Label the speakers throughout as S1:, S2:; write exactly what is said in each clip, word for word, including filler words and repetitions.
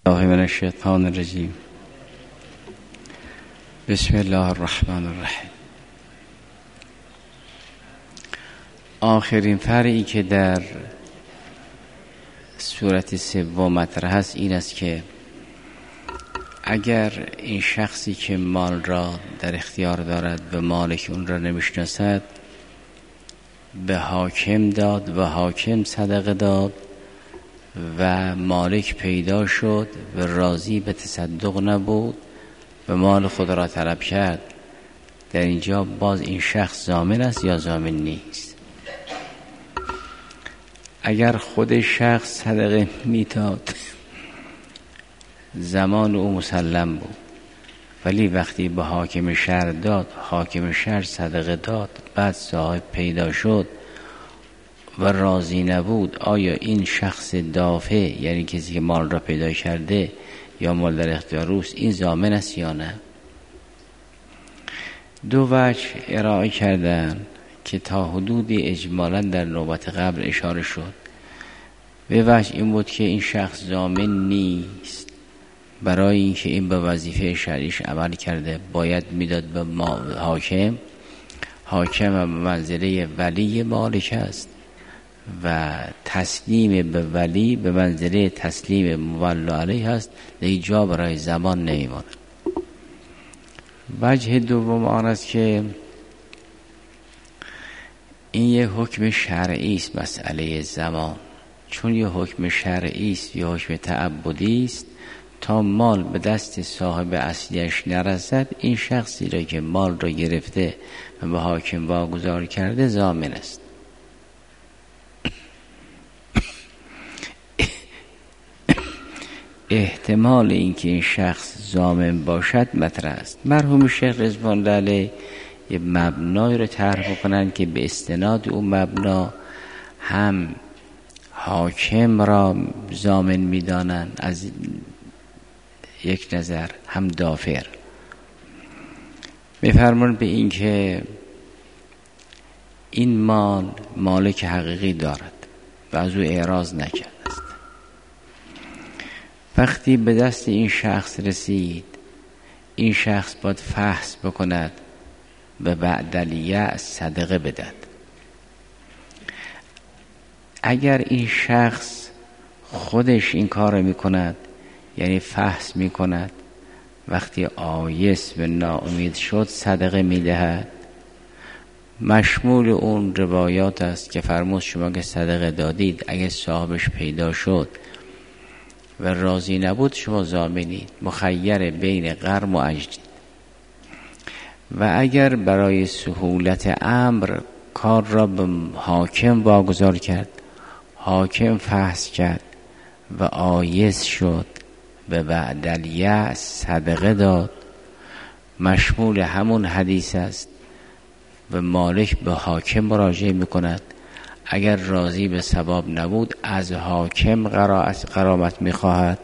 S1: الله من الشیطان الرجیم. بسم الله الرحمن الرحیم. آخرین فرعی که در سورت سوم مطرح است این است که اگر این شخصی که مال را در اختیار دارد و مالک اون را نمیشناسد به حاکم داد و حاکم صدقه داد و مالک پیدا شد و راضی به تصدق نبود و مال خود را طلب کرد، در اینجا باز این شخص ضامن است یا ضامن نیست؟ اگر خود شخص صدقه میداد زمان او مسلم بود، ولی وقتی به حاکم شهر داد، حاکم شهر صدقه داد، بعد صاحب پیدا شد و راضی نبود، آیا این شخص دافع، یعنی کسی که مال را پیدا کرده یا مال در اختیار اوست، این ضامن است یا نه؟ دو وجه ارائه کردن که تا حدودی اجمالا در نوبت قبل اشاره شد. به وجه این بود که این شخص ضامن نیست، برای اینکه این به وظیفه شرعیش عمل کرده باید میداد به حاکم. حاکم به منزله ولی مالک است و تسلیم به ولی به منزله تسلیم مولا علیه است، دیگه جا برای زمان نمیماند. وجه دوم آن است که این یه حکم شرعی است، مسئله زمان، چون یه حکم شرعی است یا حکم تعبدی است، تا مال به دست صاحب اصلیش نرسد این شخصی را که مال را گرفته و به حاکم واگذار کرده ضامن است. احتمال اینکه این شخص ضامن باشد مطرح است. مرحوم شیخ رضوان الله علیه یه مبنای رو طرح کنند که به استناد اون مبنا هم حاکم را ضامن میدانند از یک نظر، هم دافع. میفرمان به این که این مال مالک حقیقی دارد و از او اعراض نکرده است. وقتی به دست این شخص رسید، این شخص باید فحص بکند و بعد الیأس صدقه بدهد. اگر این شخص خودش این کار رو میکند، یعنی فحص میکند، وقتی آیس و ناامید شد صدقه میدهد، مشمول اون روایات است که فرمود شما که صدقه دادید اگر صاحبش پیدا شد و راضی نبود شما ضامنید، مخیر بین غرم و اجدید. و اگر برای سهولت امر کار را به حاکم واگذار کرد، حاکم فحص کرد و آیس شد و بعد الیأس صدقه داد، مشمول همون حدیث است و مالک به حاکم مراجعه میکند. اگر راضی به ثواب نبود از حاکم غرامت میخواهد.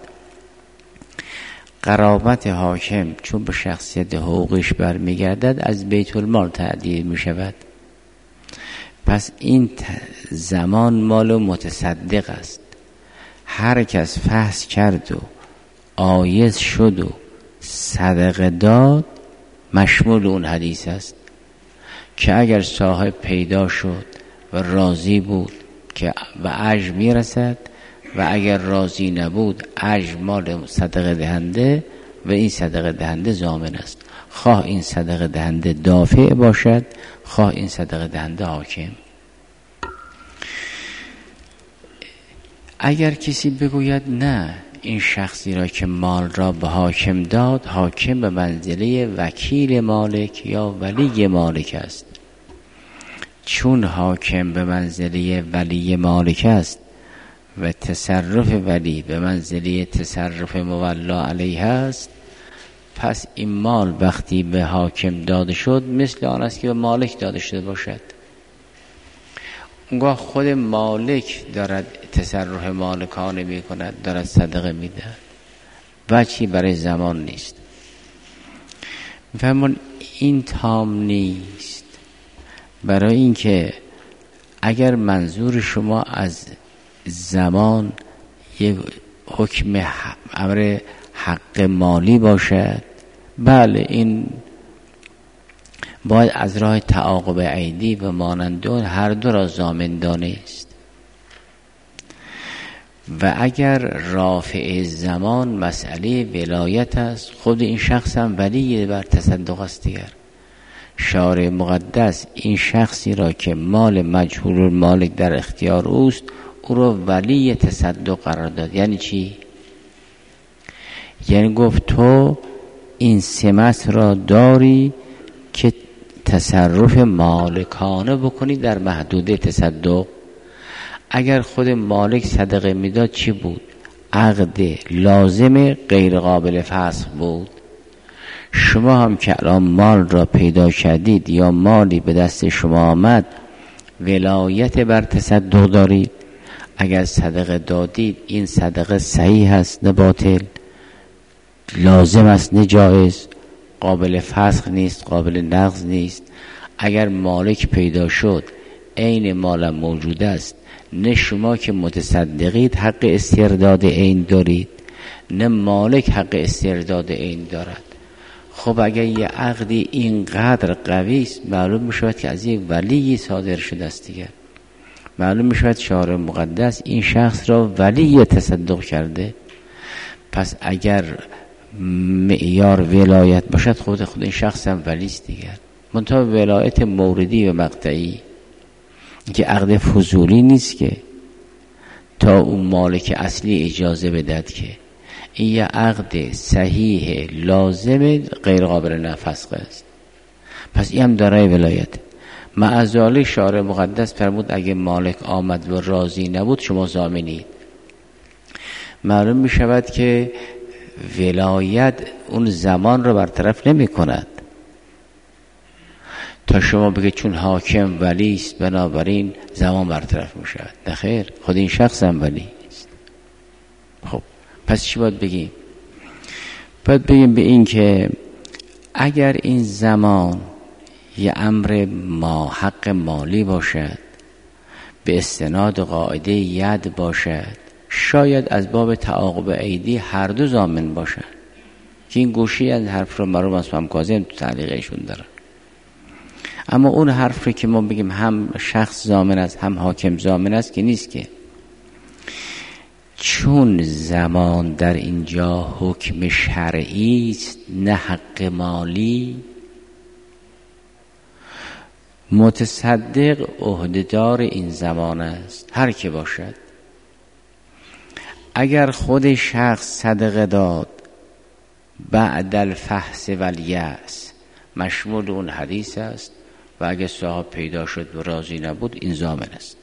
S1: غرامت حاکم چون به شخصیت حقوقش برمیگردد از بیت المال تعدیل میشود. پس این زمان مال متصدق است. هر کس فحص کرد و آیز شد و صدقه داد مشمول اون حدیث است که اگر صاحب پیدا شد و راضی بود که و اجر میرسد، و اگر راضی نبود اجر مال صدقه دهنده و این صدقه دهنده ضامن است، خواه این صدقه دهنده دافع باشد خواه این صدقه دهنده حاکم. اگر کسی بگوید نه، این شخصی را که مال را به حاکم داد، حاکم به منزله وکیل مالک یا ولی مالک است، چون حاکم به منزله ولی مالک است و تصرف ولی به منزله تصرف مولا علیه است، پس این مال وقتی به حاکم داده شد مثل آن است که به مالک داده شده باشد. اونگاه خود مالک دارد تصرف مالکانه می کند، دارد صدقه می دهد، وجهی برای زمان نیست. می‌فرمون این تام نیست، برای اینکه اگر منظور شما از زمان یک حکم امر حق مالی باشد، بله این باید از راه تعاقب عیدی و مانند اون هر دو را ضامن دانست. و اگر رافع زمان مسئله ولایت است، خود این شخص هم ولی بر تصدق است دیگر. شارع مقدس این شخصی را که مال مجهول المالک در اختیار اوست او را ولی تصدق قرار داد. یعنی چی؟ یعنی گفت تو این سمت را داری که تصرف مالکانه بکنی در محدوده تصدق. اگر خود مالک صدقه میداد چی بود؟ عقد لازم غیر قابل فسخ بود. شما هم که الان مال را پیدا کردید یا مالی به دست شما آمد، ولایت بر تصدق دارید. اگر صدقه دادید این صدقه صحیح است نه باطل، لازم است نه جایز، قابل فسخ نیست، قابل نقض نیست. اگر مالک پیدا شد عین مالم موجود است، نه شما که متصدقید حق استرداد عین دارید نه مالک حق استرداد عین دارد. خب اگر یه عقدی اینقدر قوی است، معلوم میشود که از یک ولی صادر شده است دیگر. معلوم میشود شارع مقدس این شخص را ولی تصدق کرده. پس اگر معیار ولایت باشد، خود خود این شخص هم ولی است دیگر. منتها ولایت موردی و مقطعی که عقد فضولی نیست که تا اون مالک اصلی اجازه بدهد، که این یه عقد صحیح لازم غیر قابل فسخ است. پس این هم دارای ولایت. معذاله شارع مقدس فرمود اگه مالک آمد و راضی نبود شما ضامنید. معلوم می شود که ولایت اون زمان رو برطرف نمی کند تا شما بگید چون حاکم ولی است بنابراین زمان برطرف می شود. نه خیر، خود این شخص هم ولی است. خب پس چی باید بگیم؟ باید بگیم به این که اگر این زمان یه امر ما حق مالی باشد، به استناد قاعده ید باشد، شاید از باب تعاقب عیدی هر دو ضامن باشد که این گوشی از حرف رو مرحوم اسمم کاظم تو تعلیقشون دارن. اما اون حرف رو که ما بگیم هم شخص ضامن است هم حاکم ضامن است که نیست، که چون زمان در اینجا حکم شرعی است نه حق مالی، متصدق عهدهدار این زمان است هر که باشد. اگر خود شخص صدقه داد بعد الفحص و الیأس مشمول اون حدیث است و اگر صاحب پیدا شد و راضی نبود این ضامن است.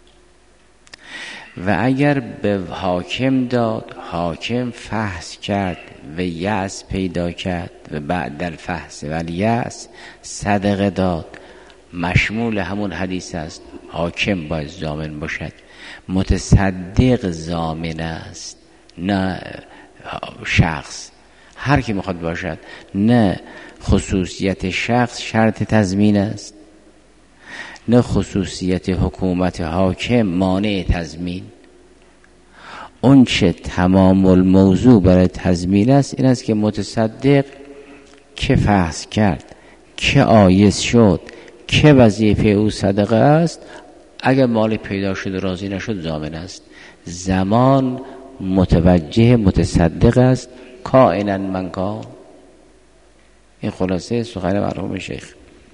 S1: و اگر به حاکم داد، حاکم فحص کرد و یأس پیدا کرد و بعد الفحص و الیأس صدقه داد، مشمول همون حدیث است، حاکم باید ضامن باشد. متصدق ضامن است نه شخص، هر کی میخواد باشد. نه خصوصیت شخص شرط تضمین است، نه خصوصیت حکومت حاکم مانع تضمین. اون چه تمام الموضوع برای تضمین است این است که متصدق که فحص کرد، که عایز شد، که وظیفه او صدقه است، اگر مال پیدا شد و راضی نشد ضامن است. زمان متوجه متصدق است کائنا من کان. این خلاصه سخن مرحوم شیخ.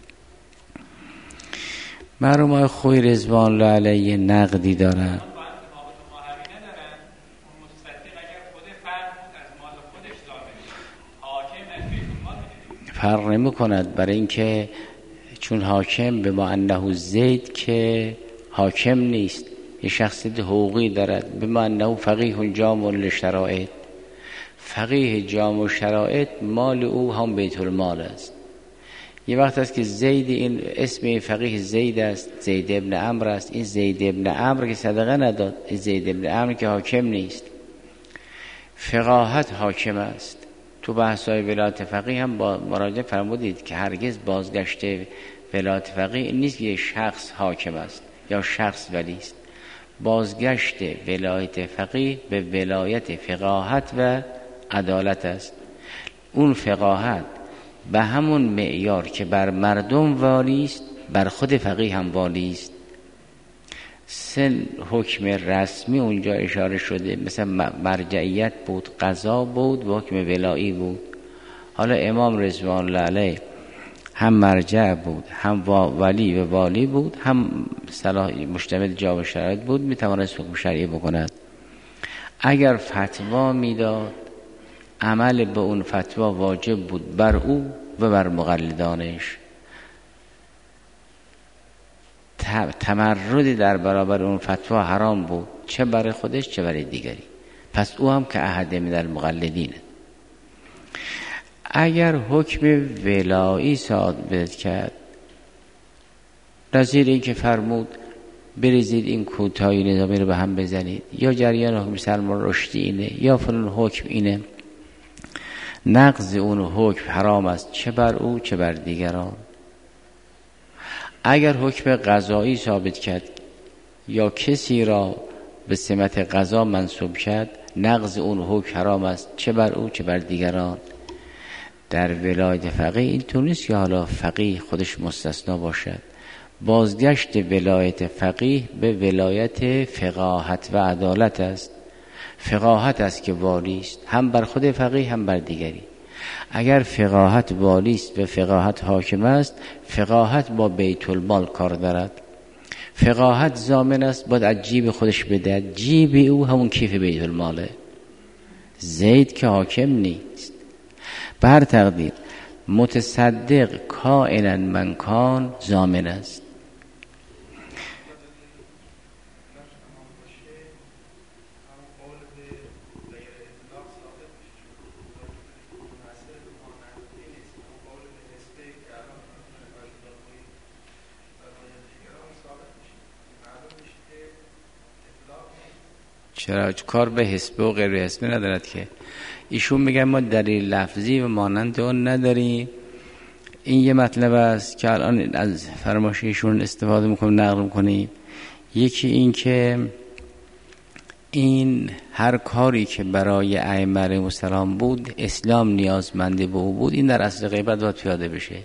S1: مرحوم آقای خویی رضوان الله علیه نقدی دارن. فرق نمی کند، برای اینکه چون حاکم به ما انه زید که حاکم نیست، یه شخصیت حقوقی دارد. به ما انه فقیه جامع للشرائط، فقیه جامع شرائط، مال او هم بیت المال است. یه وقت است که زید، این اسم فقیه زید است، زید ابن عمرو است. این زید ابن عمرو که صدقه نداد، این زید ابن عمرو که حاکم نیست. فقاهت حاکم است. تو بحث‌های ولایت فقیه هم با مراجعه فرمودید که هرگز بازگشت ولایت فقیه نیست که شخص حاکم است یا شخص ولی است، بازگشت ولایت فقیه به ولایت فقاهت و عدالت است. اون فقاهت به همون معیار که بر مردم والی است بر خود فقیه هم والی است. سه حکم رسمی اونجا اشاره شده، مثل مرجعیت بود، قضا بود و حکم ولایی بود. حالا امام رضوان الله علیه هم مرجع بود، هم ولی و والی بود، هم صلاح مشتمل جواب شرایط بود، میتوانست حکم شرعی بکند. اگر فتوا میداد عمل به اون فتوا واجب بود بر او و بر مقلدانش. تمردی در برابر اون فتوا حرام بود، چه برای خودش چه برای دیگری. پس او هم که احد من المقلدینه. اگر حکم ولایی صادر کرد، نظیر این که فرمود بریزید این کوتاهی نظامی رو به هم بزنید، یا جریان حکم سلمان رشدی اینه، یا فلان حکم اینه، نقض اون حکم حرام است، چه بر او چه بر دیگران. اگر حکم قضایی ثابت کرد یا کسی را به سمت قضا منصوب کرد، نقض اون حکم حرام است، چه بر او چه بر دیگران. در ولایت فقیه این طور نیست که حالا فقیه خودش مستثنا باشد. بازگشت ولایت فقیه به ولایت فقاهت و عدالت است. فقاهت است که والی است، هم بر خود فقیه هم بر دیگری. اگر فقاهت والی است و فقاهت حاکم است، فقاهت با بیت المال کار دارد. فقاهت ضامن است باید از جیب خودش بده، جیب او همون کیف بیت الماله. زید که حاکم نیست. به هر تقدیر متصدق کائنا من کان ضامن است. چرا کار به حسب و غیر حسب ندارد که ایشون میگن ما دلیل لفظی و مانند اون نداریم. این یه مطلب است که الان از فرمایش ایشون استفاده میکنیم، نقل میکنیم. یکی این که این هر کاری که برای ائمه علیهم السلام بود اسلام نیازمنده به او بود، این در اصل غیبت باید پیاده بشه.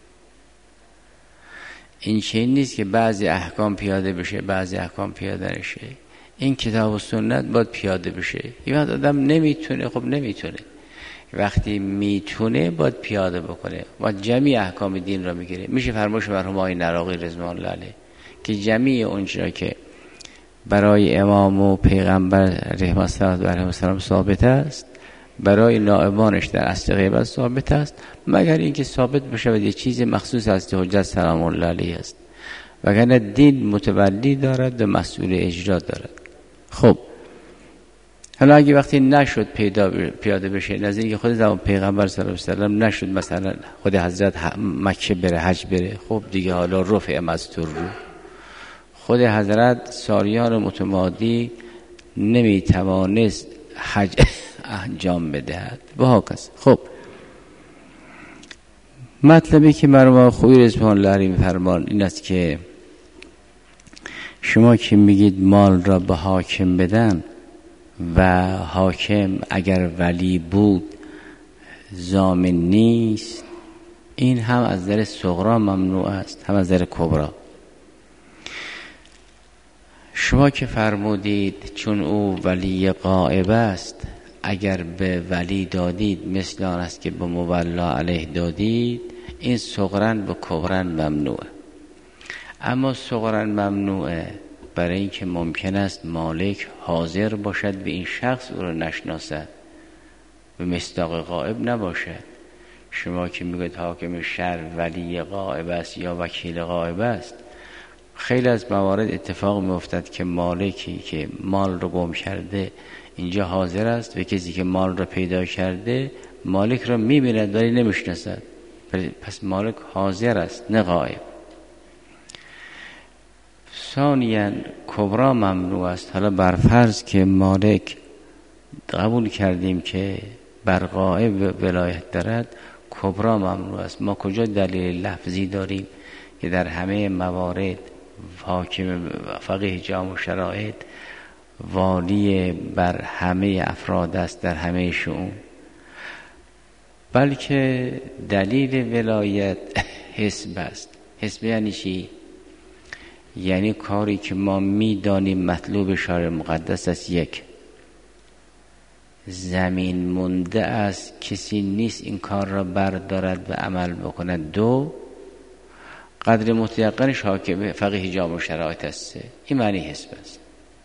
S1: این چیز نیست که بعضی احکام پیاده بشه بعضی احکام پیاده نشه. این کتاب و سنت باید پیاده بشه. یه وقت آدم نمیتونه، خب نمیتونه، وقتی میتونه باید پیاده بکنه و جمعی احکام دین را میگیره. میشه فرمایش مرحوم آقای نراقی رضوان الله علیه که جمعی اونجا که برای امام و پیغمبر علیهم السلام ثابت است، برای نائبانش در اصل غیبت ثابت است، مگر اینکه ثابت بشه و یه چیز مخصوص از حجت سلام الله علیه است، وگرنه دین متولی دارد و مسئول اجرا دارد. خب حالا اگه وقتی نشد پیدا پیاده بشه، نظیر که خود زمان پیغمبر صلی الله علیه و سلم نشد، مثلا خود حضرت مکه بره، حج بره، خب دیگه حالا رفع مستور رو خود حضرت سالیان متمادی نمیتوانست حج انجام بدهد و ها کس. خب مطلبی که مرحوم خویی رضوان الله علیه میفرمان این است که شما که میگید مال را به حاکم بدن و حاکم اگر ولی بود ضامن نیست، این هم از نظر صغرا ممنوع است هم از نظر کبرا. شما که فرمودید چون او ولی غائب است اگر به ولی دادید مثل آن است که به مولا علیه دادید، این صغرن و کبرن ممنوعه. اما صغرن ممنوعه برای اینکه ممکن است مالک حاضر باشد به این شخص او را نشناسد و مصداق غائب نباشد. شما که میگوید حاکم شهر ولی غائب است یا وکیل غائب است، خیلی از موارد اتفاق میافتد که مالکی که مال رو گم کرده اینجا حاضر است و کسی که مال رو پیدا کرده مالک رو میبیند ولی نمیشناسد، پس مالک حاضر است نه غائب. ثانیاً کبرا ممنوع است. حالا بر فرض که مالک قبول کردیم که بر غائب ولایت دارد، کبرا ممنوع است. ما کجا دلیل لفظی داریم که در همه موارد حاکم فقیه جامع الشرایط والی بر همه افراد است در همه شؤون، بلکه دلیل ولایت حسب است. حسب یعنی چی؟ یعنی کاری که ما میدانیم مطلوب شارع مقدس است، یک، زمین مونده است، کسی نیست این کار را بردارد و عمل بکند. دو، قدر متیقنش حاکم فقیه جامع الشرایط است. این معنی حسب است.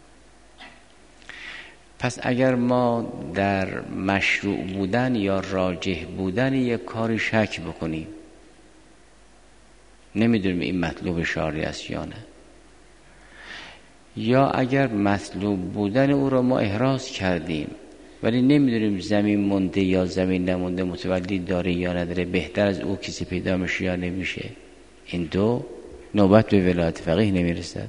S1: پس اگر ما در مشروع بودن یا راجح بودن یک کاری شک بکنیم، نمیدونیم این مطلوب شارع است یا نه، یا اگر مطلوب بودن او را ما احراز کردیم ولی نمیدونیم زمین مونده یا زمین نمونده متولد داره یا نداره، بهتر از او کسی پیدا میشه یا نمیشه، این دو نوبت به ولایت فقیه نمیرسد.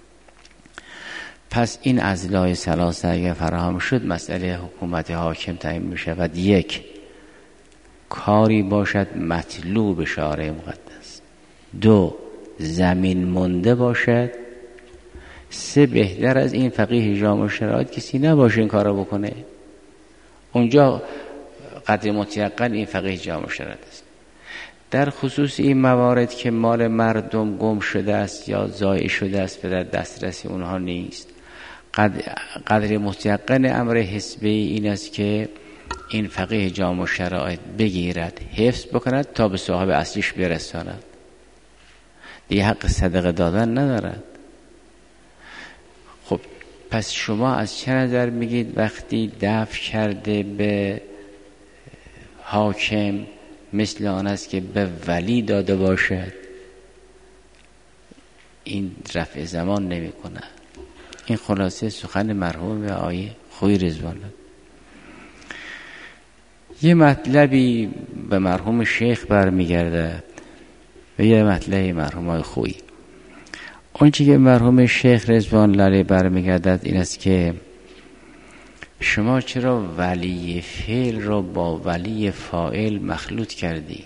S1: پس این اضلاع ثلاثه اگر فراهم شد، مسئله حکومت حاکم تعیین می شود. یک، کاری باشد مطلوب شارع مقدس. دو، زمین مونده باشد. سه، بهتر از این فقیه جامع الشرایط کسی نباشه این کارو بکنه. اونجا قدر متیقن این فقیه جامع الشرایط است. در خصوص این موارد که مال مردم گم شده است یا ضایع شده است و در دسترس اونها نیست، قدر متیقن امر حسبی این است که این فقیه جامع الشرایط بگیرد، حفظ بکند تا به صاحب اصلیش برساند. دیگه حق صدقه دادن ندارد. خب پس شما از چه نظر میگید وقتی دفع کرده به حاکم مثل آن است که به ولی داده باشد؟ این رفع زمان نمی کنه. این خلاصه سخن مرحوم آقای خویی رضوان الله. یه مطلبی به مرحوم شیخ برمیگرده و یه مطلبی مرحوم آقای خویی. اون چی که مرحوم شیخ رضوان الله برمیگردد این است که شما چرا ولی فعل را با ولی فاعل مخلوط کردی؟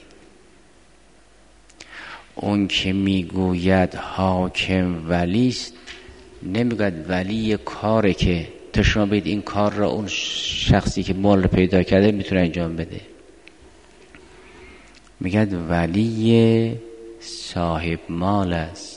S1: اون که میگوید حاکم ولیست نمیگوید ولی کاره که تا شما بگید این کار را اون شخصی که مال پیدا کرده میتونه انجام بده. میگد ولی صاحب مال است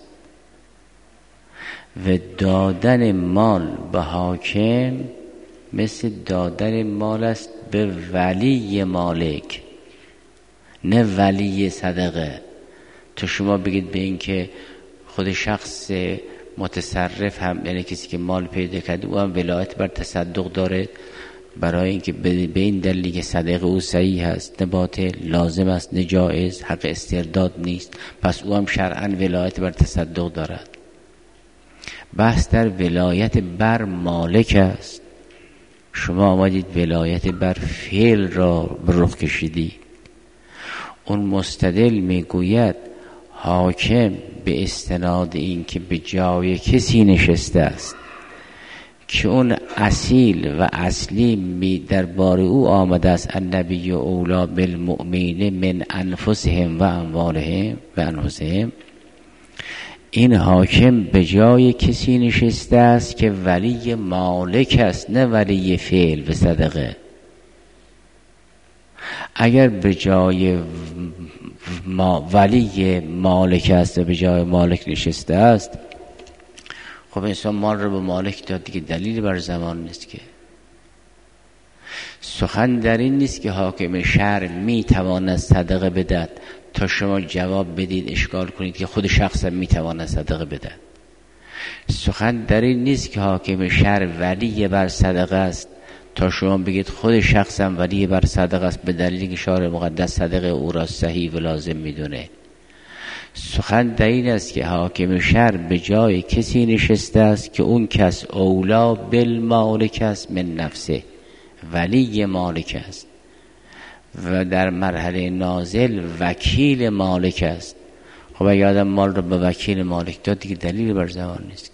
S1: و دادن مال به حاکم مثل دادن مال است به ولی مالک، نه ولی صدقه. تو شما بگید به این که خود شخص متصرف هم، یعنی کسی که مال پیدا کرده او هم ولایت بر تصدق داره برای اینکه به این دلیل که صدقه او صحیح هست، نه باطل، لازم است، نه جایز، حق استرداد نیست، پس او هم شرعاً ولایت بر تصدق دارد. بحث در ولایت بر مالک است. شما آمدید ولایت بر فعل را به رخ کشیدید. اون مستدل میگوید حاکم به استناد این که به جای کسی نشسته است که اون اصیل و اصلی می درباره او آمده است، النبی اولی بالمؤمنین من انفسهم و اموالهم و انفسهم، این حاکم به جای کسی نشسته است که ولی مالک است، نه ولی فعل و صدقه. اگر به جای ما ولی مالک است و به جای مالک نشسته است، خب انسان مال رو به مالک داد دیگه، دلیل بر زمان نیست که. سخن در این نیست که حاکم شهر می تواند صدقه بدهد تا شما جواب بدید اشکال کنید که خود شخص می تواند صدقه بدهد. سخن در این نیست که حاکم شهر ولی بر صدقه است تا شما بگید خود شخصم ولی بر صدقه است به دلیلی که شارع مقدس صدقه او را صحیح و لازم میدونه. سخن در این است که حاکم شهر به جای کسی نشسته است که اون کس اولا بالمالک است من نفسه، ولی مالک است و در مرحله نازل وکیل مالک است. خب اگه آدم مال رو به وکیل مالک داد دیگه دلیل بر زمان نیست.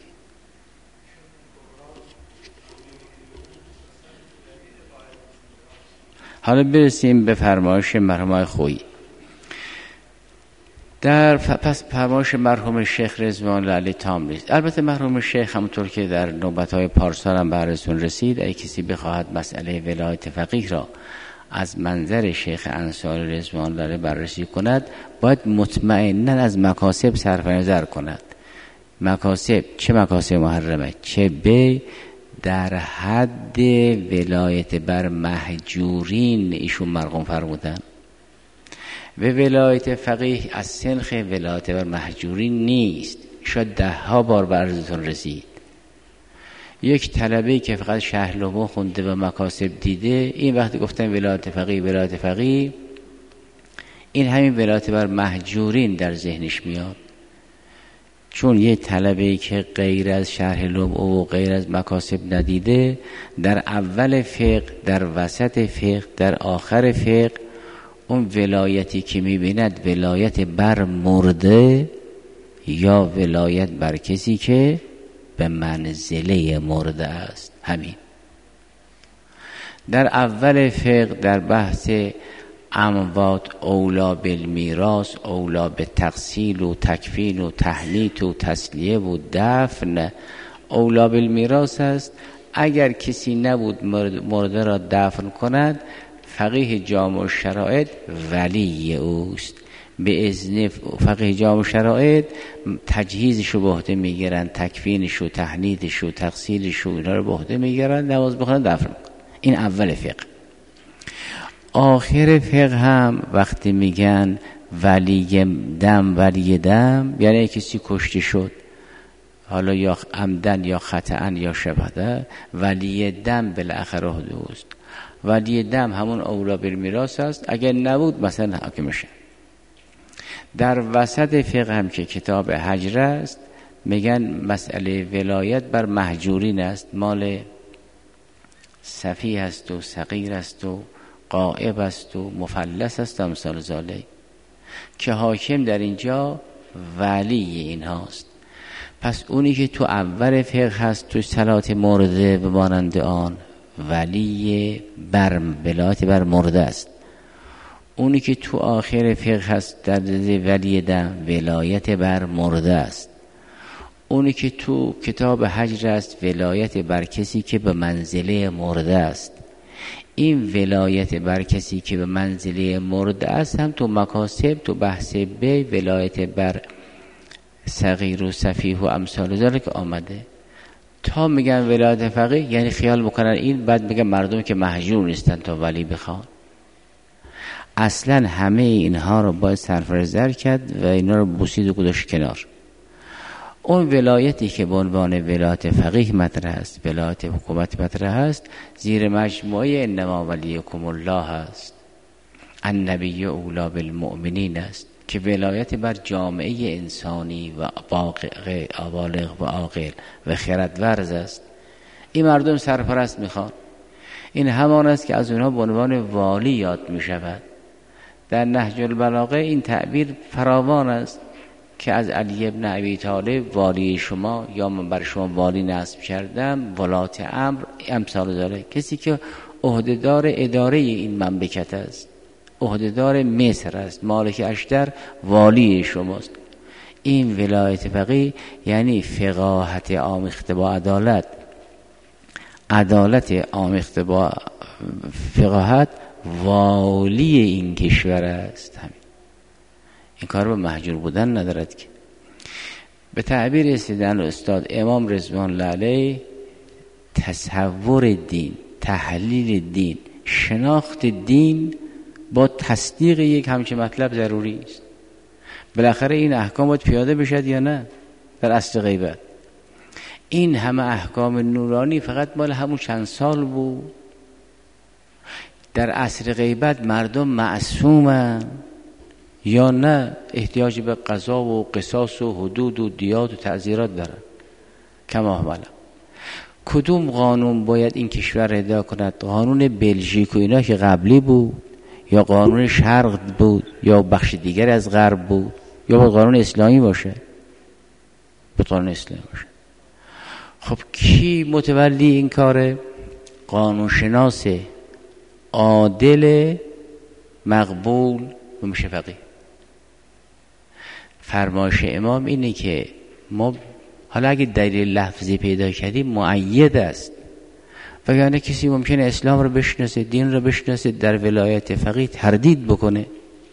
S1: حالا برسیم به فرمایش مرحوم خویی. در پس فرمایش مرحوم شیخ رضوان الله علیه تام نیست. البته مرحوم شیخ همونطور که در نوبت‌های پارسال هم براتون رسید، اگه کسی بخواهد مسئله ولایت فقیه را از منظر شیخ انصاری رضوان الله علیه بررسی کند، باید مطمئناً از مکاسب صرف نظر کند. مکاسب چه مکاسب محرمه چه به در حد ولایت بر مهجورین ایشون مرقوم فرمودن. به ولایت فقیه از سنخ ولایت بر مهجورین نیست. شاید ده ها بار به عرضتون رسید. یک طلبه‌ای که فقط شرح لوح خونده و مکاسب دیده، این وقتی گفتن ولایت فقیه ولایت فقیه، این همین ولایت بر مهجورین در ذهنش میاد. چون یه طلبه‌ای که غیر از شرح لوح و غیر از مکاسب ندیده، در اول فقه، در وسط فقه، در آخر فقه، اون ولایتی که میبیند ولایت بر مرده یا ولایت بر کسی که به منزله مرده است. همین در اول فقه در بحث اموات اولا بالمیراث، اولا به تغسیل و تکفین و تحنیط و تسلیه و دفن، اولا بالمیراث است. اگر کسی نبود مرده را دفن کند، فقیه جامع شرایط ولی اوست. به اذن فقیه جامع شرایط تجهیزش رو به عهده میگیرن، تکفینش رو، تحنیطش رو، تغسیلش رو، اینا رو به عهده میگیرن، نماز بخونن، دفن میکنن. این اول فقه. آخر فقه هم وقتی میگن ولی دم ولی دم، یعنی کسی کشته شد، حالا یا عمدن یا خطأ یا شبهه، ولی دم بالاخره حدوست. ولی دم همون اولا بالمیراث است. اگر نبود مثلا حاکمشه. در وسط فقه هم که کتاب هجر است، میگن مسئله ولایت بر مهجورین است، مال صفیح است و صغیر است و غائب است و مفلس است و امثال ذالک، که حاکم در اینجا ولی این هاست. پس اونی که تو اول فقه هست تو صلات مرده به مانند آن، ولی بر ولایت بر مرده است. اونی که تو آخر فقه هست در ولی دم، ولایت بر مرده است. اونی که تو کتاب هجر است، ولایت بر کسی که به منزله مرده است. این ولایت بر کسی که به منزله مرده است هم تو مکاسب، تو بحث به ولایت بر صغیر و صفیح و امثال ذالک آمده. تا میگن ولایت فقیه یعنی خیال بکنن این، بعد میگن مردم که مهجور نیستن تا ولی بخوان. اصلا همه اینها رو باید صرف نظر کرد و اینا رو بوسید و گذاشت کنار. اون ولایتی که به عنوان ولایت فقیه مطرح است، ولایت حکومت مطرح است، زیر مجموعه انما ولیکم الله است، النبی اولی بالمؤمنین است، که ولایت بر جامعه انسانی و بالغ و عاقل و خردورز است. این مردم سرپرست میخوان. این همان است که از اونها به عنوان والی یاد میشود. در نهج البلاغه این تعبیر فراوان است که از علی ابن ابی طالب والی شما، یا من بر شما والی نصب کردم، ولات امر، امثال ذالک، کسی که عهدهدار اداره این مملکت است، عهدهدار مصر است، مالک اشتر والی شماست. این ولایت فقیه یعنی فقاهت آمیخته با عدالت، عدالت آمیخته با فقاهت، والی این کشور است. همین این کار به مهجور بودن ندارد که. به تعبیر رسیدن استاد امام رضوان الله علیه، تصور دین، تحلیل دین، شناخت دین با تصدیق یک همچین مطلب ضروری است. بالاخره این احکام باید پیاده بشد یا نه؟ در اصل غیبت این همه احکام نورانی فقط مال همون چند سال بود. در عصر غیبت مردم معصومن یا نه احتیاج به قضا و قصاص و حدود و دیات و تعزیرات دارن؟ کما حمله. کدوم قانون باید این کشور ادا کند؟ قانون بلژیک و اینا که قبلی بود، یا قانون شرق بود، یا بخش دیگر از غرب بود، یا باید قانون اسلامی باشه؟ به قانون اسلامی باشه. خب کی متولی این کاره؟ قانون شناس عادل مقبول و میشه فقیه. فرمایش امام اینه که ما حالا اگه دلیل لفظی پیدا کردیم مؤید است، وگرنه کسی ممکنه اسلام رو بشناسه، دین رو بشناسه، در ولایت فقیه تردید بکنه.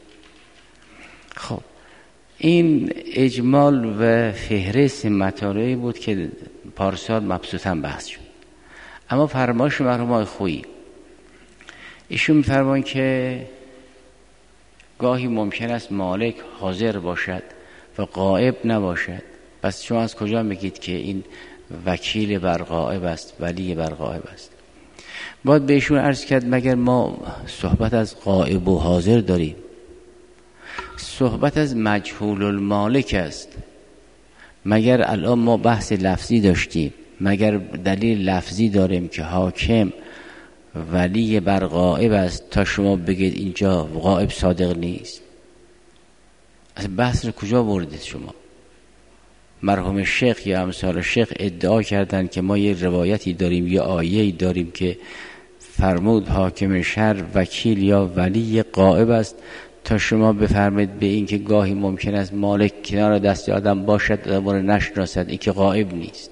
S1: خب این اجمال و فهرست مطالبی بود که پارسال مبسوطاً بحث شد. اما فرمایش مرحوم آقای خویی ایشون می‌فرمایند که گاهی ممکن است مالک حاضر باشد و غائب نباشد. پس شما از کجا میگید که این وکیل بر غائب است، ولی بر غائب است؟ باید بهشون عرض کرد مگر ما صحبت از غائب و حاضر داریم؟ صحبت از مجهول المالک است. مگر الان ما بحث لفظی داشتیم؟ مگر دلیل لفظی داریم که حاکم ولی بر غائب است تا شما بگید اینجا غائب صادق نیست؟ از بحث رو کجا بردید شما؟ مرحوم شیخ یا امثال شیخ ادعا کردن که ما یه روایتی داریم یا آیه‌ای داریم که فرمود حاکم شهر وکیل یا ولی غائب است تا شما بفرمید به این که گاهی ممکن است مالک کنار دست آدم باشد آدم رو نشناسد، این که غائب نیست.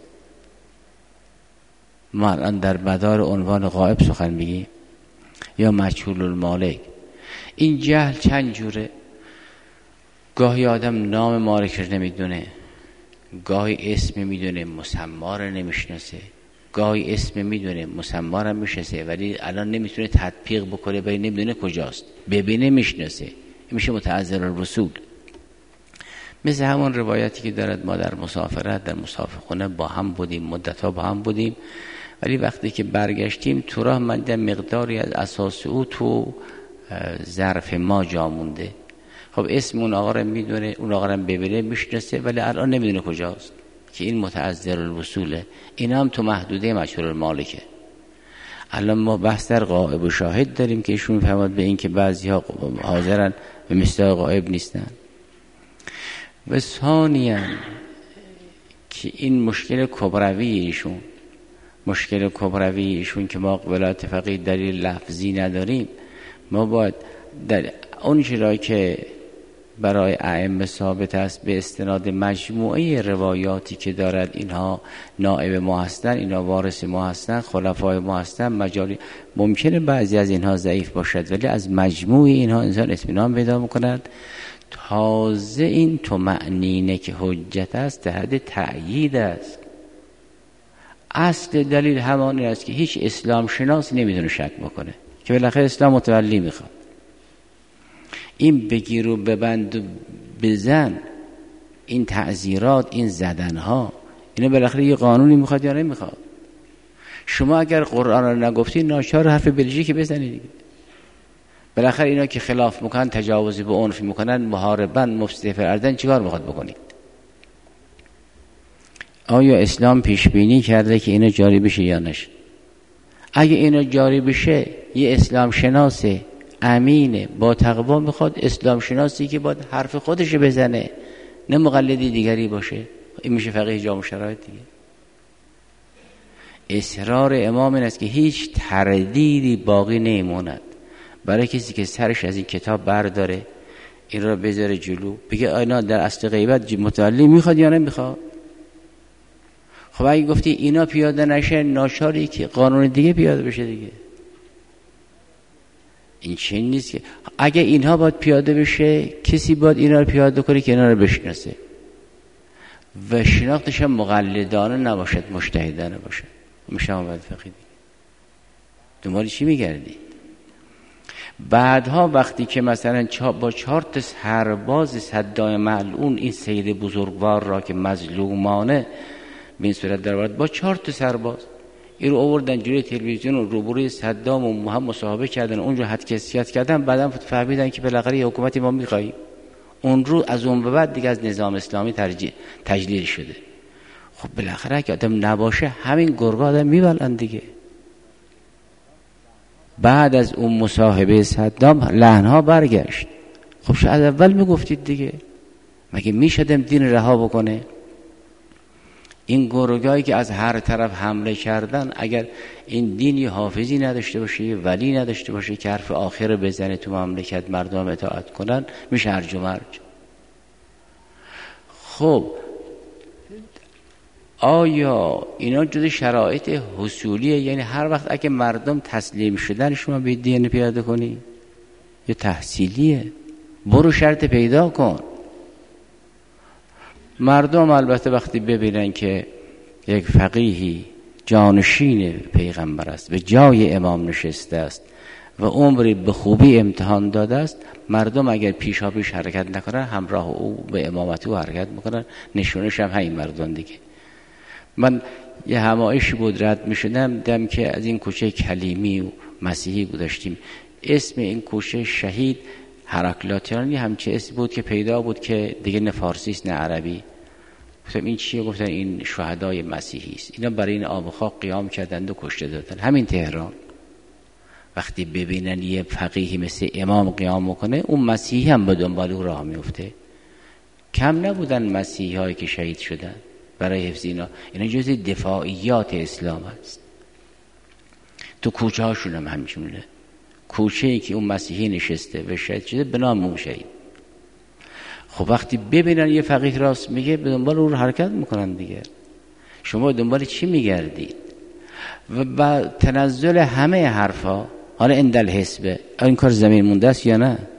S1: ما الان در مدار عنوان غائب سخن میگیم یا مجهول المالک. این جهل چند جوره. گاهی آدم نام مالک رو نمیدونه، گاهی اسم میدونه مسما رو نمیشناسه، گاهی اسم میدونه مسما رو میشناسه ولی الان نمیتونه تطبیق بکنه، ولی نمیدونه کجاست، ببینه میشناسه. این میشه متعذر الرسول. مثل همون روایتی که دارد ما در مسافرت در مسافرخونه با هم بودیم، مدتها با هم بودیم، ولی وقتی که برگشتیم تو راه من دیدم مقداری از اساس او تو ظرف ما جا مونده. خب اسم اون آقا رو میدونه، اون آقا رو ببینه میشناسه ولی الان نمیدونه کجاست، که این متعذر الوصوله. این هم تو محدوده مجهول المالکه. الان ما بحث در غائب و شاهد داریم که ایشون فهمد به این که بعضی ها حاضرن و مثل غائب نیستن. و ثانیاً که این مشکل کبروی ایشون مشکل کبروی ایشون که ما ولایت فقیه دلیل لفظی نداریم، ما باید در اون چیزی که برای ائمه ثابت است به استناد مجموعه روایاتی که دارد اینها نائب ما هستن، اینها وارث ما هستن، خلفای ما هستن، مجاری ممکنه بعضی از اینها ضعیف باشد ولی از مجموعه اینها انسان اطمینان پیدا می‌کند. تازه این طمأنینه که حجت است در حد تأیید است. اصل دلیل همانی است که هیچ اسلام شناس نمیدونه شک بکنه که بالاخره اسلام متولی میخواد. این بگیر و ببند و بزن، این تعزیرات، این زدنها، اینو بالاخره یه قانونی میخواد یا نمیخواد؟ شما اگر قرآن رو نگفتی ناچار حرف بلژیکی بزنید دیگه. بالاخره اینا که خلاف میکنن، تجاوز به عنف میکنن، محاربن، مفسد فی الارض، چیکار میخواد بکنید؟ آیا اسلام پیش بینی کرده که اینا جاری بشه یا نشه؟ اگه اینا جاری بشه یه اسلام شناسه امینه با تقوا میخواد، اسلام شناسی که باید حرف خودش بزنه نه مقلدی دیگری باشه. این میشه فقیه جامع شرایط دیگه. اصرار امام این است که هیچ تردیدی باقی نمیموند برای کسی که سرش از این کتاب برداره، این رو بذاره جلو، بگه اینا در اصل غیبت متولی میخواد یا نمیخواد. خب اگه گفتی اینا پیاده نشه، ناچاری که قانون دیگه پیاده بشه دیگه. این چنین نیست که اگه اینها باید پیاده بشه، کسی باید اینا رو پیاده کنه که اینا رو بشناسه و شناختش هم مقلدانه نباشد، مجتهدانه باشد. میشه باید فقیه دنبال چی میگردی؟ بعدها وقتی که مثلا با چهار تا سرباز صدای ملعون این سید بزرگوار را که مظلومانه به این صورت در آورد، با چهار تا سرباز این رو آوردن جلوی تلویزیون و روبروی صدام و هم مصاحبه کردن، اونجا حدکثیت کردن، بعدم فهمیدن که بالاخره حکومتی ما میخواهیم. اون رو از اون به بعد دیگه از نظام اسلامی تجلیل شده. خب بالاخره که آدم نباشه همین گربه آدم میبلن دیگه. بعد از اون مصاحبه صدام لعنها برگشت. خب شاید اول میگفتید دیگه، مگه میشدم دین رها بکنه؟ این گرگایی که از هر طرف حمله کردن، اگر این دینی حافظی نداشته باشه، ولی نداشته باشه که حرف آخر بزنه تو مملکت مردم اطاعت کنن، میشه هرج و مرج. خب آیا اینا جز شرایط حصولیه؟ یعنی هر وقت اگه مردم تسلیم شدن شما به دین پیاده کنی؟ یا تحصیلیه؟ برو شرط پیدا کن. مردم البته وقتی ببینن که یک فقیهی جانشین پیغمبر است، به جای امام نشسته است و عمری به خوبی امتحان داده است، مردم اگر پیشا پیش حرکت نکنن همراه او به امامت او حرکت میکنن. نشونش هم همین مردم دیگه. من یه همایشی بود رد میشدم دیدم که از این کوچه کلیمی و مسیحی گذاشتیم، اسم این کوچه شهید هراکلیتیان همچه اسم بود که پیدا بود که دیگه نه فارسی است نه عربی. گفتم این چیه؟ گفتن این شهدای مسیحی است. اینا برای این آب و خاک قیام کردند و کشته دادن. همین تهران وقتی ببینن یه فقیهی مثل امام قیام میکنه، اون مسیحی هم به دنبال او راه میفته. کم نبودن مسیحی هایی که شهید شدن برای حفظ اینا. اینا جز دفاعیات اسلام است. تو کوچه هاشون هم همینجوره. کوچه ای که اون مسیحی نشسته و شهید شده به نام اون شهید. خب وقتی ببینن یه فقیه راست میگه به دنبال اون حرکت میکنن دیگه. شما دنبال چی میگردید؟ و با تنزل همه حرفا حالا اندل حسبه این کار زمین مونده است یا نه؟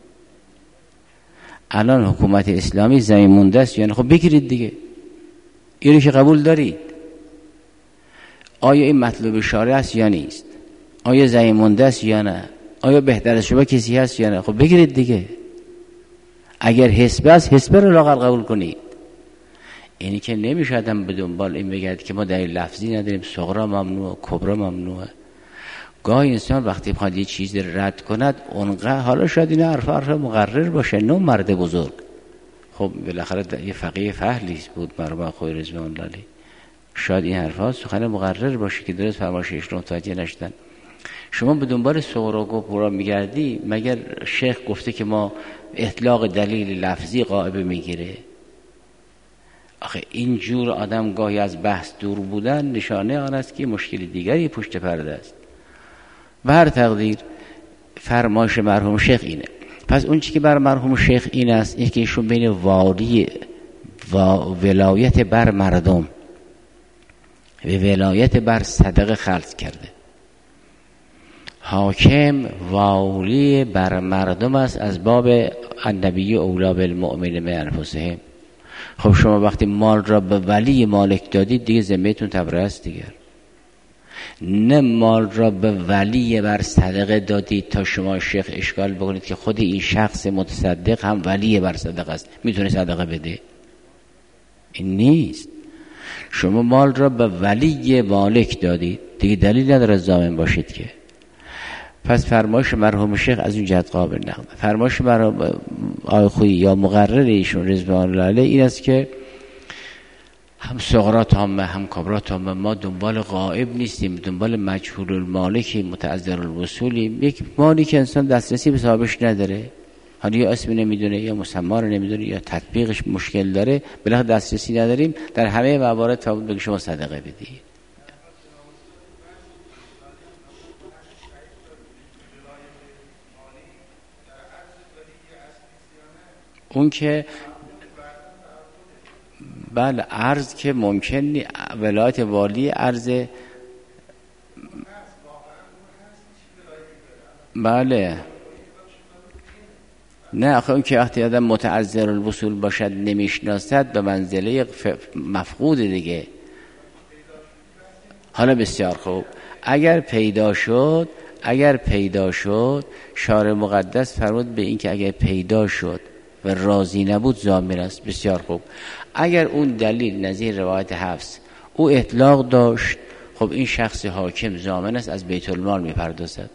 S1: الان حکومت اسلامی زمین مونده است یا نه؟ خب بگیرید دیگه. اینو که قبول دارید، آیا این مطلوب شارع است یا نیست؟ آیا زمین مونده است یا نه؟ آیا بهتر از شما کسی هست یا نه؟ خب بگیرید دیگه. اگر حسبه است حسبه رو لااقل قبول کنید. اینی که نمیشه آدم به دنبال این بگرد که ما دلیل لفظی نداریم، صغرا ممنوعه، کبرا ممنوعه. گاهی انسان وقتی بخواد یه چیز رد کند اونقدر، حالا شاید این حرف حرف مقرر باشه، نه مرد بزرگ. خب بالاخره یه فقیه فهلی بود مرحوم خوی رضوان الله علیه، شاید این حرفا سخن مقرر باشه که درست فرمایشش رو متوجه نشدن. شما به دنبال صغرا و کبرا میگردی، مگر شیخ گفته که ما اطلاق دلیل لفظی غائب میگیره؟ آخه این جور آدم گاهی از بحث دور بودن نشانه آن است که مشکل دیگری پشت پرده است. و هر تقدیر فرمایش مرحوم شیخ اینه. پس اون چی که بر مرحوم شیخ این است، این که ایشون بین والی و ولایت بر مردم و ولایت بر صدقه خلط کرده. حاکم والی بر مردم است از باب النبی اولی بالمؤمنین من انفسهم. خب شما وقتی مال را به ولی مالک دادید دیگه ذمه‌تون تبرئه است دیگر. نه مال را به ولی بر صدقه دادید تا شما شیخ اشکال بکنید که خود این شخص متصدق هم ولی بر صدقه است، میتونه صدقه بده. این نیست. شما مال را به ولی مالک دادید دیگه دلیل نداره ضامن باشید که. پس فرمایش مرحوم شیخ از اون جهت قابل نقد. فرمایش مرحوم آقای خویی یا مقرر ایشون رضوان الله علیه این است که هم صغرا تامه هم کبرا تامه، ما دنبال غائب نیستیم، دنبال مجهول المالکی متعذر الوصولی. یک مالی که انسان دسترسی به صاحبش نداره، حالا یا اسم نمیدونه یا مسما رو نمیدونه یا تطبیقش مشکل داره، بالاخره دسترسی نداریم، در همه موارد تا بگه شما صدقه بدید. اون که بله عرض که ممکن نی ولایت والی عرض بله نه آخه اون که وقتی آدم متعذر الوصول باشد نمیشناسد به منزله مفقود دیگه. حالا بسیار خوب، اگر پیدا شد اگر پیدا شد شارع مقدس فرمود به این که اگر پیدا شد و راضی نبود ضامن است. بسیار خوب، اگر اون دلیل نظیر روایت حفظ او اطلاق داشت، خب این شخص حاکم ضامن است، از بیت المال میپردازد.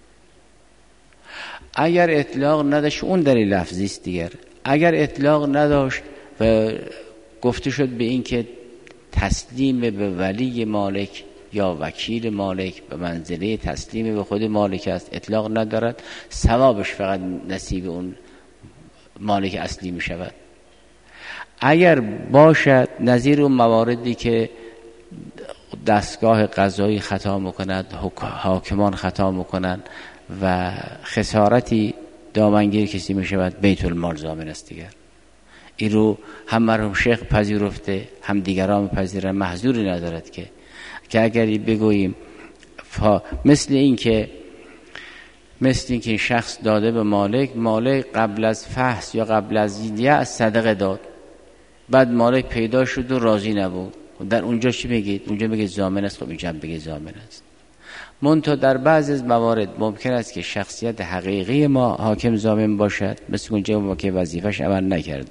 S1: اگر اطلاق نداشت اون دلیل لفظی است دیگر. اگر اطلاق نداشت و گفته شد به این که تسلیم به ولی مالک یا وکیل مالک به منزله تسلیم به خود مالک است، اطلاق ندارد، ثوابش فقط نصیب اون مالک اصلی می شود. اگر باشد نظیر اون مواردی که دستگاه قضایی خطا میکند، حاکمان خطا میکنند و خسارتی دامنگیر کسی می شود، بیت المال ضامن است دیگر. این رو هم مرحوم شیخ پذیرفته، هم دیگران پذیرن، محظوری ندارد که که اگری بگوییم فا مثل این که مثل این که این شخص داده به مالک، مالک قبل از فحص یا قبل از یأس صدقه داد، بعد مالک پیدا شد و راضی نبود، در اونجا چی بگید؟ اونجا بگید ضامن است. خب اینجا هم بگید ضامن است. منتها در بعض از موارد ممکن است که شخصیت حقیقی ما حاکم ضامن باشد، مثل اونجا ما که وظیفش عمل نکرده.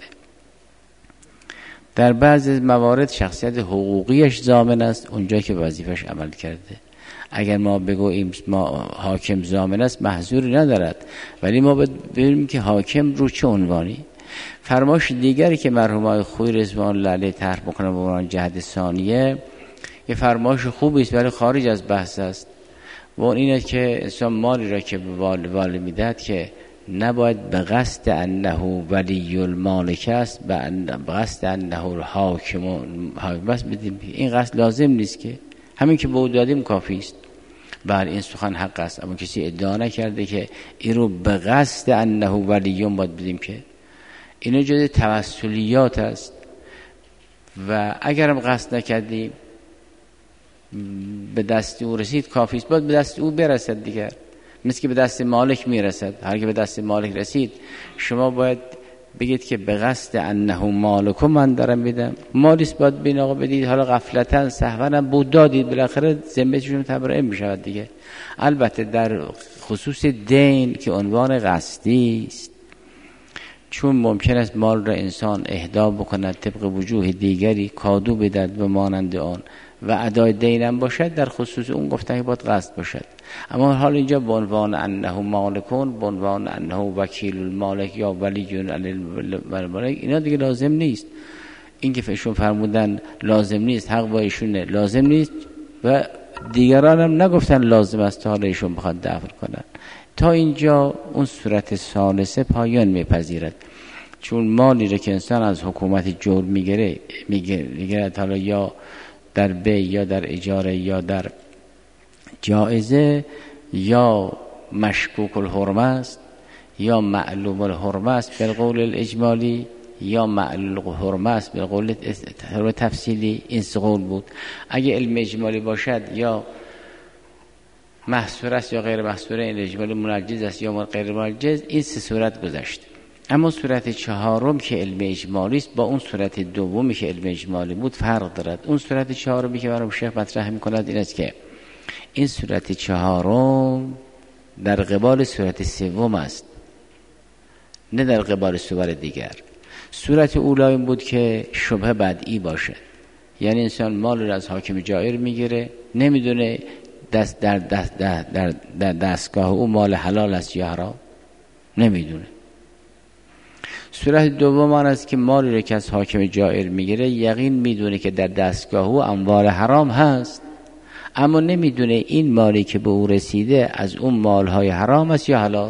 S1: در بعض از موارد شخصیت حقوقیش ضامن است، اونجا که وظیفش عمل کرده. اگر ما بگوییم ما حاکم ضامن است محظوری ندارد، ولی ما ببینیم که حاکم رو چه عنوانی. فرمایش دیگری که مرحوم آقای خویی رضوان الله علیه طرح می‌کنه به عنوان جهت ثانیه، یه فرمایش خوبی است ولی خارج از بحث است، و اون اینه که انسان مالی را که به وال میدهد که نباید به قصد انه ولی المالک است، به قصد انه حاکم بس بدیم. این قصد لازم نیست، که همین که به او دادیم کافی است. بله این سخن حق است، اما کسی ادعا نکرده که این رو به قصد انه ولی باید بدیم، که اینو جز توسلیات است. و اگرم قصد نکردیم به دست او رسید کافی است، باید به دست او برسد دیگر، مثل که به دست مالک میرسد. هر که به دست مالک رسید شما باید بگید که به قصد انه مالکم من دارم میدم، مالیست باید بین آقا بدید، حالا غفلتاً سهواً هم بود دادید، بالاخره ذمتشون تبرئه میشود دیگه. البته در خصوص دین که عنوان قصدی است، چون ممکن است مال را انسان اهدا بکند طبق وجوه دیگری، کادو بدهد و مانند آن، و ادای دینم باشد، در خصوص اون گفتن که باید قصد باشد. اما حال اینجا به عنوان انه مالکون، به عنوان انه وکیل المالک یا ولی المالک، اینا دیگه لازم نیست. این که ایشون فرمودن لازم نیست، حق با ایشونه، لازم نیست و دیگران هم نگفتن لازم است، حالا ایشون بخواد دفع کنن. تا اینجا اون صورت ثالثه پایان میپذیرد، چون مالی رو که انسان از حکومت جور میگیره میگیره حالا یا در بی یا در اجاره یا در جائزه یا مشکوک الحرمه است یا معلوم الحرمه است به قول الاجمالی، یا معلوم الحرمه است به قول تفصیلی. این سه قول بود. اگه علم اجمالی باشد یا محصور است یا غیر محصور، این اجمالی منجز است یا غیر منجز، این سه صورت گذشت. اما صورت چهارم که علم اجمالی است با اون صورت دومی که علم اجمالی بود فرق دارد. اون صورت چهارمی که برام شیخ مطرح می‌کند این است که این صورت چهارم در قبال صورت سوم است، نه در قبال صور دیگر. صورت اولی این بود که شبهه بدعی باشد، یعنی انسان مال را از حاکم جائر میگیره، نمیدونه دست در دست در, در, در دستگاه او مال حلال است یا حرام، نمیدونه. صورت دوم آن است که مالی را که از حاکم جائر میگیره یقین میدونه که در دستگاه او اموال حرام هست، اما نمیدونه این مالی که به او رسیده از اون مالهای حرام است یا حلال.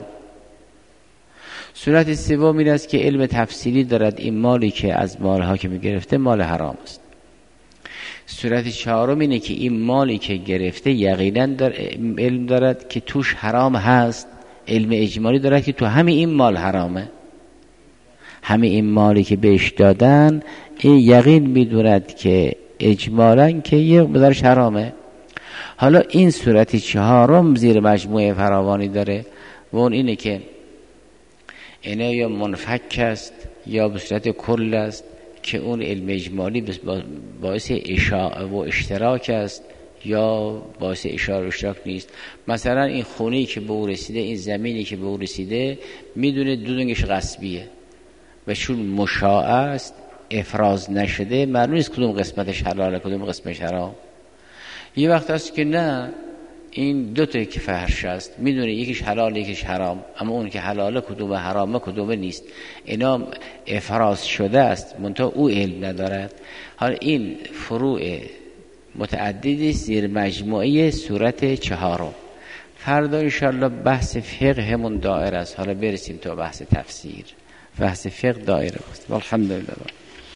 S1: صورت سوم این است که علم تفصیلی دارد این مالی که از مالها که میگرفته مال حرام است. صورت چهارم اینه که این مالی که گرفته یقینا دار علم دارد که توش حرام هست، علم اجمالی دارد که تو همین این مال حرامه، همین این مالی که بهش دادن این یقین میدوند که اجمالاً که یه مقدارش حرامه. حالا این صورت چهارم زیر مجموعه فراوانی داره و اون اینه که اینه یا منفک است یا به صورت کل است، که اون علم اجمالی باعث اشاعه و اشتراک است یا باعث اشاره و اشتراک نیست. مثلا این خونه‌ای که به او رسیده، این زمینی که به او رسیده میدونه دو دونگش غصبیه و چون مشاع است افراز نشده معلوم نیست کدوم قسمتش حلاله کدوم قسمتش حرام. یه وقت هست که نه، این دو تا که فحش است، میدونه یکیش حلال یکیش حرام، اما اون که حلاله کدوم حرامه کدوم نیست، اینا افراز شده است منتها او علم ندارد. حالا این فروع متعددی زیر مجموعه صورت چهارم. فردا انشاءالله بحث فقه همون دائره است. حالا برسیم تا بحث تفسیر. بحث فقه دائره است. والحمدلله.